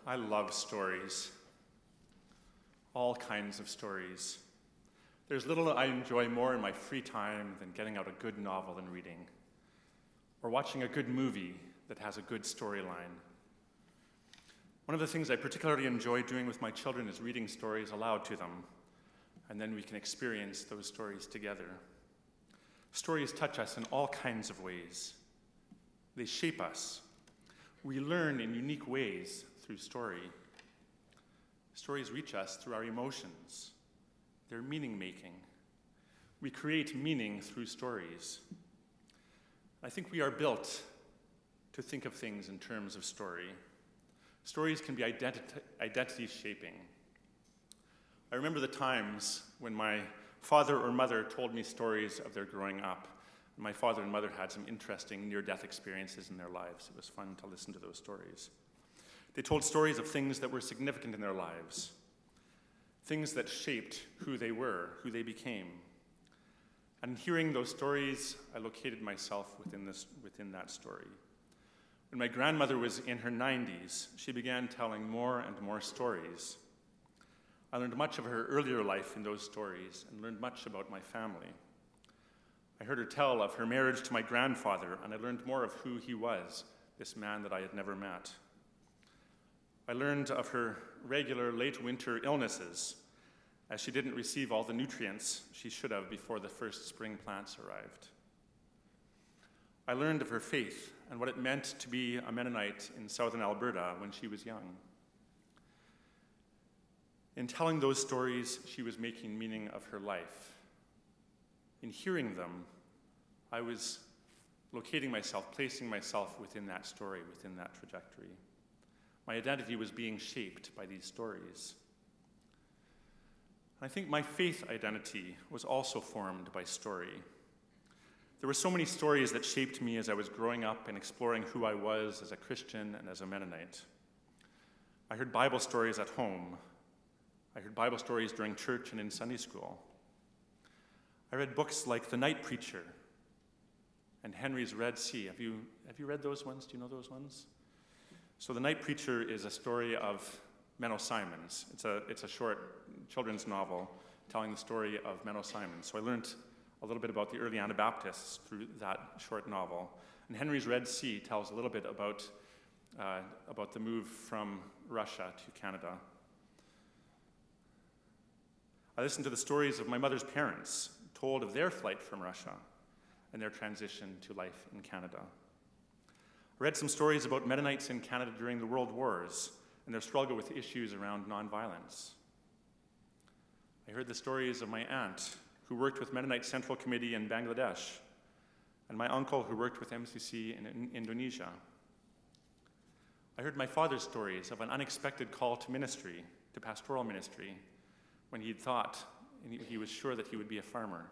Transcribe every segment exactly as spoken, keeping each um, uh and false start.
I love stories. All kinds of stories. There's little I enjoy more in my free time than getting out a good novel and reading, or watching a good movie that has a good storyline. One of the things I particularly enjoy doing with my children is reading stories aloud to them, and then we can experience those stories together. Stories touch us in all kinds of ways. They shape us. We learn in unique ways through story. Stories reach us through our emotions. They're meaning-making. We create meaning through stories. I think we are built to think of things in terms of story. Stories can be identi- identity-shaping. I remember the times when my father or mother told me stories of their growing up. My father and mother had some interesting near-death experiences in their lives. It was fun to listen to those stories. They told stories of things that were significant in their lives, things that shaped who they were, who they became. And hearing those stories, I located myself within, this, within that story. When my grandmother was in her nineties, she began telling more and more stories. I learned much of her earlier life in those stories and learned much about my family. I heard her tell of her marriage to my grandfather, and I learned more of who he was, this man that I had never met. I learned of her regular late winter illnesses, as she didn't receive all the nutrients she should have before the first spring plants arrived. I learned of her faith and what it meant to be a Mennonite in southern Alberta when she was young. In telling those stories, she was making meaning of her life. In hearing them, I was locating myself, placing myself within that story, within that trajectory. My identity was being shaped by these stories. I think my faith identity was also formed by story. There were so many stories that shaped me as I was growing up and exploring who I was as a Christian and as a Mennonite. I heard Bible stories at home. I heard Bible stories during church and in Sunday school. I read books like The Night Preacher and Henry's Red Sea. Have you, have you read those ones? Do you know those ones? So The Night Preacher is a story of Menno Simons. It's a, it's a short children's novel telling the story of Menno Simons. So I learned a little bit about the early Anabaptists through that short novel. And Henry's Red Sea tells a little bit about, uh, about the move from Russia to Canada. I listened to the stories of my mother's parents, told of their flight from Russia and their transition to life in Canada. I read some stories about Mennonites in Canada during the World Wars and their struggle with issues around nonviolence. I heard the stories of my aunt, who worked with Mennonite Central Committee in Bangladesh, and my uncle, who worked with M C C in, in Indonesia. I heard my father's stories of an unexpected call to ministry, to pastoral ministry, when he'd thought and he was sure that he would be a farmer.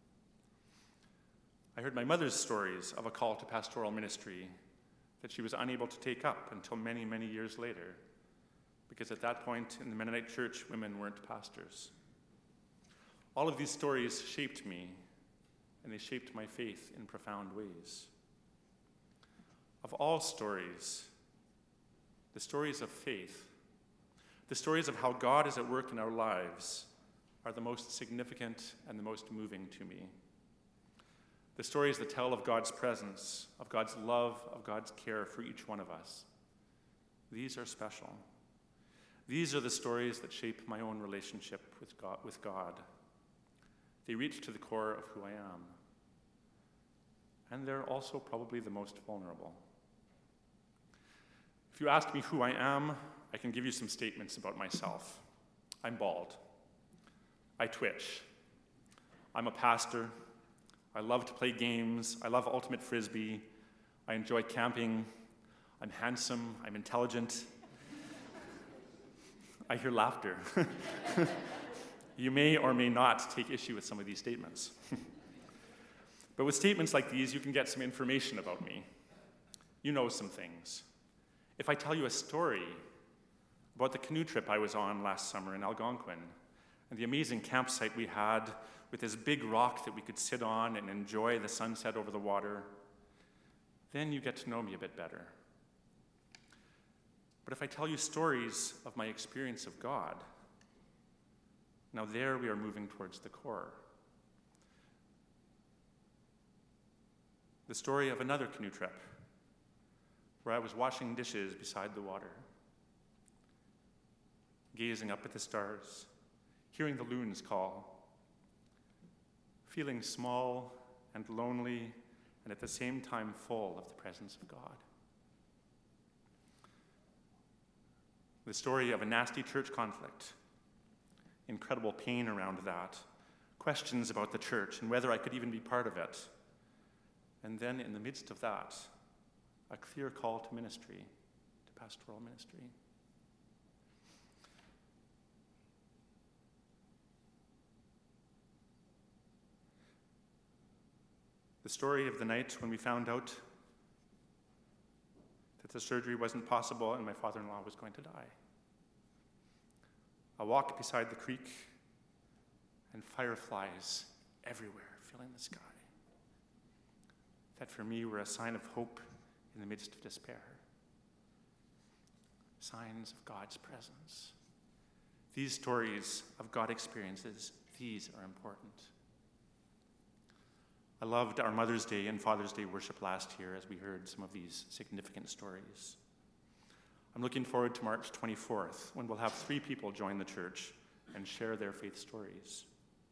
I heard my mother's stories of a call to pastoral ministry that she was unable to take up until many, many years later, because at that point in the Mennonite church, women weren't pastors. All of these stories shaped me, and they shaped my faith in profound ways. Of all stories, the stories of faith, the stories of how God is at work in our lives, are the most significant and the most moving to me. The stories that tell of God's presence, of God's love, of God's care for each one of us. These are special. These are the stories that shape my own relationship with God. With God. They reach to the core of who I am. And they're also probably the most vulnerable. If you ask me who I am, I can give you some statements about myself. I'm bald. I twitch. I'm a pastor. I love to play games. I love ultimate frisbee. I enjoy camping. I'm handsome. I'm intelligent. I hear laughter. You may or may not take issue with some of these statements. But with statements like these, you can get some information about me. You know some things. If I tell you a story about the canoe trip I was on last summer in Algonquin, and the amazing campsite we had with this big rock that we could sit on and enjoy the sunset over the water, then you get to know me a bit better. What if I tell you stories of my experience of God? Now there we are moving towards the core. The story of another canoe trip, where I was washing dishes beside the water, gazing up at the stars, hearing the loons call, feeling small and lonely, and at the same time full of the presence of God. The story of a nasty church conflict, incredible pain around that, questions about the church and whether I could even be part of it. And then in the midst of that, a clear call to ministry, to pastoral ministry. The story of the night when we found out that the surgery wasn't possible and my father-in-law was going to die. A walk beside the creek and fireflies everywhere filling the sky. That for me were a sign of hope in the midst of despair. Signs of God's presence. These stories of God experiences, these are important. I loved our Mother's Day and Father's Day worship last year as we heard some of these significant stories. I'm looking forward to March twenty-fourth, when we'll have three people join the church and share their faith stories.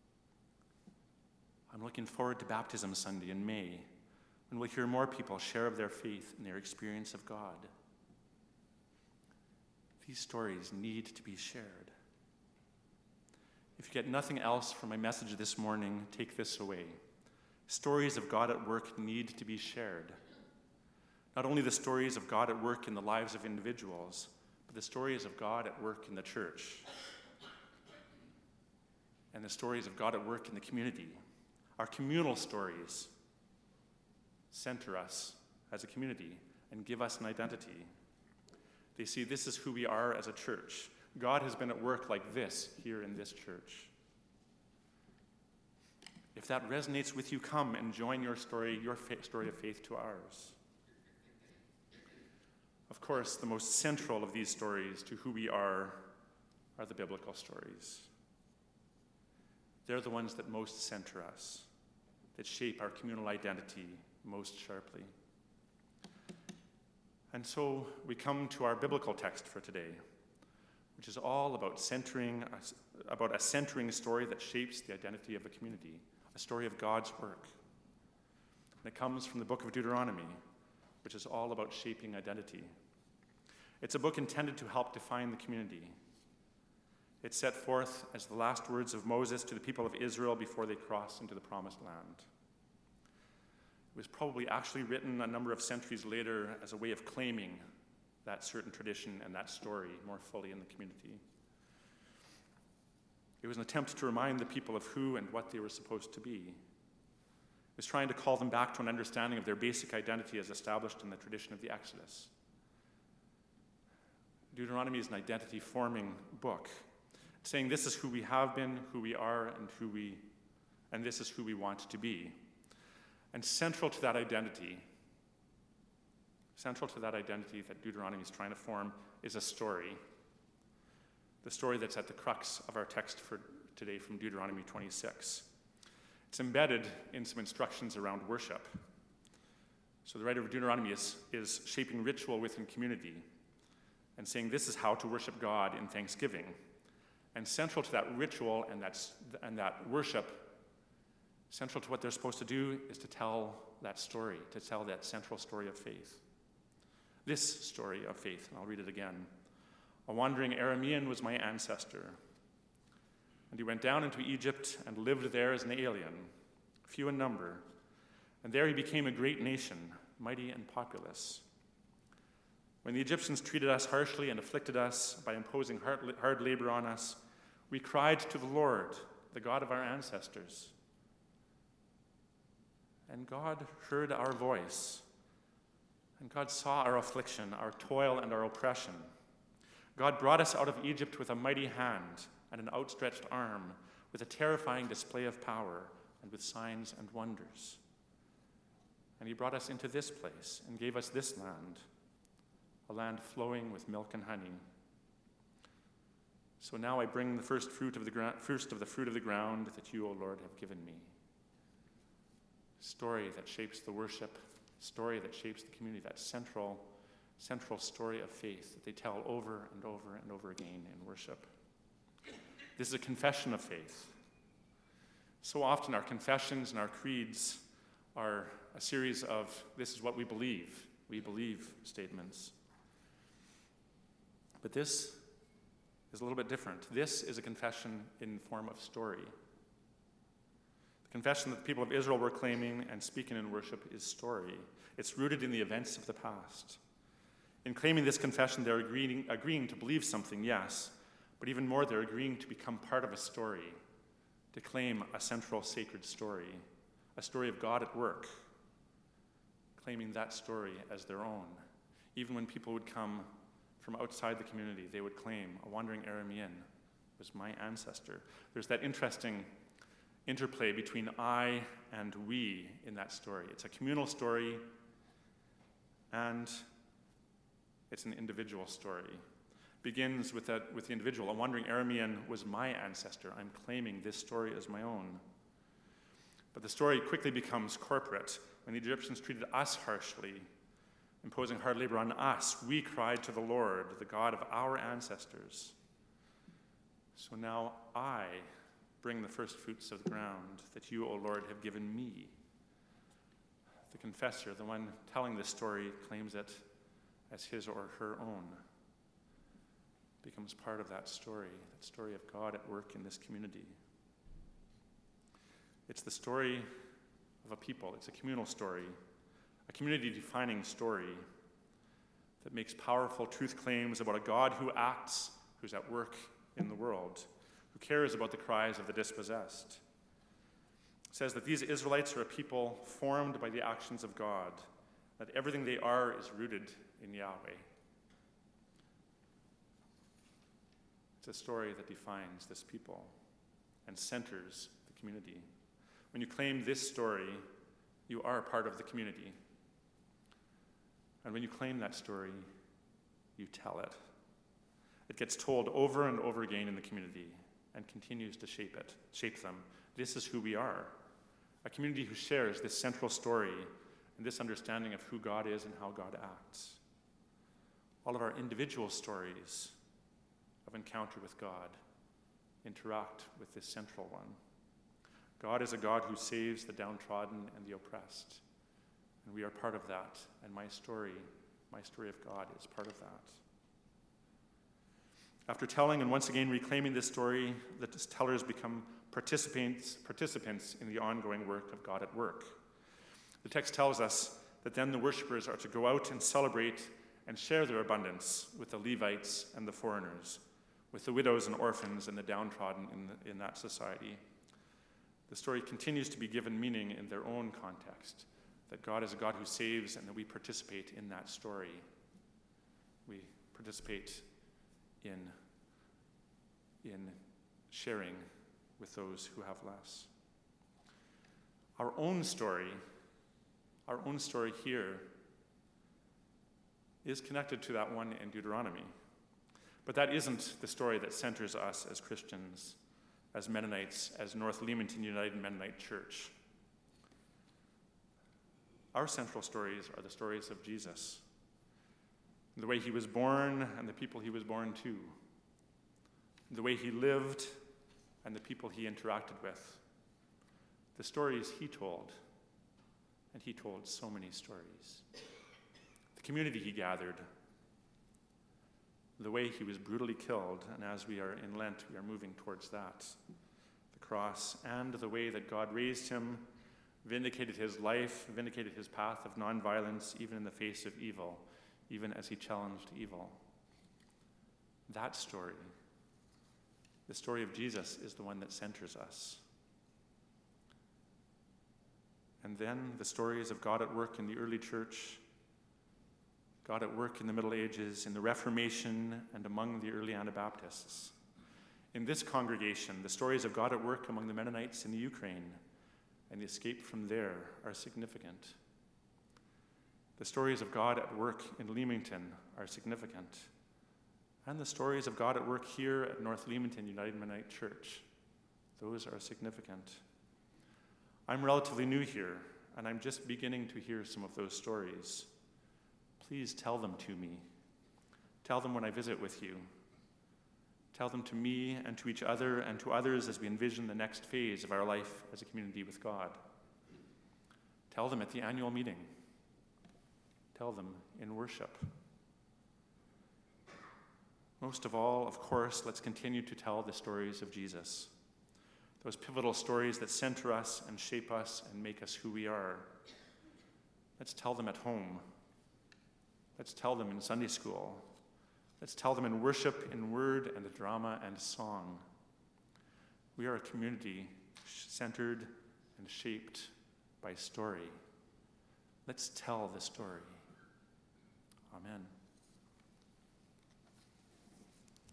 I'm looking forward to Baptism Sunday in May, when we'll hear more people share of their faith and their experience of God. These stories need to be shared. If you get nothing else from my message this morning, take this away. Stories of God at work need to be shared. Not only the stories of God at work in the lives of individuals, but the stories of God at work in the church. And the stories of God at work in the community. Our communal stories center us as a community and give us an identity. They see this is who we are as a church. God has been at work like this here in this church. If that resonates with you, come and join your story, your fa- story of faith to ours. Of course, the most central of these stories to who we are are the biblical stories. They're the ones that most center us, that shape our communal identity most sharply. And so we come to our biblical text for today, which is all about centering, about a centering story that shapes the identity of a community, a story of God's work. And it comes from the book of Deuteronomy, which is all about shaping identity. It's a book intended to help define the community. It's set forth as the last words of Moses to the people of Israel before they cross into the promised land. It was probably actually written a number of centuries later as a way of claiming that certain tradition and that story more fully in the community. It was an attempt to remind the people of who and what they were supposed to be. It was trying to call them back to an understanding of their basic identity as established in the tradition of the Exodus. Deuteronomy is an identity-forming book, saying this is who we have been, who we are, and who we, and this is who we want to be. And central to that identity, central to that identity that Deuteronomy is trying to form is a story. The story that's at the crux of our text for today from Deuteronomy twenty-six. It's embedded in some instructions around worship. So the writer of Deuteronomy is, is shaping ritual within community and saying this is how to worship God in thanksgiving. And central to that ritual and that, and that worship, central to what they're supposed to do is to tell that story, to tell that central story of faith. This story of faith, and I'll read it again. A wandering Aramean was my ancestor, and he went down into Egypt and lived there as an alien, few in number, and there he became a great nation, mighty and populous. When the Egyptians treated us harshly and afflicted us by imposing hard, hard labor on us, we cried to the Lord, the God of our ancestors. And God heard our voice, and God saw our affliction, our toil, and our oppression. God brought us out of Egypt with a mighty hand and an outstretched arm, with a terrifying display of power, and with signs and wonders. And he brought us into this place and gave us this land, a land flowing with milk and honey. So now I bring the first fruit of the gra- first of the fruit of the ground that you, O Lord, have given me. Story that shapes the worship, story that shapes the community, that central, central story of faith that they tell over and over and over again in worship. This is a confession of faith. So often our confessions and our creeds are a series of, this is what we believe, we believe statements. But this is a little bit different. This is a confession in form of story. The confession that the people of Israel were claiming and speaking in worship is story. It's rooted in the events of the past. In claiming this confession, they're agreeing, agreeing to believe something, yes, but even more, they're agreeing to become part of a story, to claim a central sacred story, a story of God at work, claiming that story as their own. Even when people would come from outside the community, they would claim a wandering Aramean was my ancestor. There's that interesting interplay between I and we in that story. It's a communal story and it's an individual story. It begins with, that, with the individual. A wandering Aramean was my ancestor. I'm claiming this story as my own. But the story quickly becomes corporate. When the Egyptians treated us harshly, imposing hard labor on us, we cried to the Lord, the God of our ancestors. So now I bring the first fruits of the ground that you, O Lord, have given me. The confessor, the one telling this story, claims it as his or her own, becomes part of that story, that story of God at work in this community. It's the story of a people. It's a communal story, a community-defining story that makes powerful truth claims about a God who acts, who's at work in the world, who cares about the cries of the dispossessed. It says that these Israelites are a people formed by the actions of God, that everything they are is rooted in Yahweh. It's a story that defines this people and centers the community. When you claim this story, you are part of the community. And when you claim that story, you tell it. It gets told over and over again in the community and continues to shape it, shape them. This is who we are. A community who shares this central story and this understanding of who God is and how God acts. All of our individual stories of encounter with God interact with this central one. God is a God who saves the downtrodden and the oppressed. And we are part of that. And my story, my story of God is part of that. After telling and once again reclaiming this story, the tellers become participants, participants in the ongoing work of God at work. The text tells us that then the worshipers are to go out and celebrate and share their abundance with the Levites and the foreigners, with the widows and orphans and the downtrodden in, the, in that society. The story continues to be given meaning in their own context, that God is a God who saves and that we participate in that story. We participate in, in sharing with those who have less. Our own story, our own story here is connected to that one in Deuteronomy. But that isn't the story that centers us as Christians, as Mennonites, as North Leamington United Mennonite Church. Our central stories are the stories of Jesus, the way he was born and the people he was born to, the way he lived and the people he interacted with, the stories he told, and he told so many stories, the community he gathered, the way he was brutally killed, and as we are in Lent, we are moving towards that, the cross, and the way that God raised him, vindicated his life, vindicated his path of nonviolence, even in the face of evil, even as he challenged evil. That story, the story of Jesus, is the one that centers us. And then the stories of God at work in the early church, God at work in the Middle Ages, in the Reformation, and among the early Anabaptists. In this congregation, the stories of God at work among the Mennonites in the Ukraine and the escape from there are significant. The stories of God at work in Leamington are significant, and the stories of God at work here at North Leamington United Mennonite Church, those are significant. I'm relatively new here, and I'm just beginning to hear some of those stories. Please tell them to me. Tell them when I visit with you. Tell them to me and to each other and to others as we envision the next phase of our life as a community with God. Tell them at the annual meeting. Tell them in worship. Most of all, of course, let's continue to tell the stories of Jesus, those pivotal stories that center us and shape us and make us who we are. Let's tell them at home. Let's tell them in Sunday school. Let's tell them in worship, in word and drama and song. We are a community centered and shaped by story. Let's tell the story. Amen.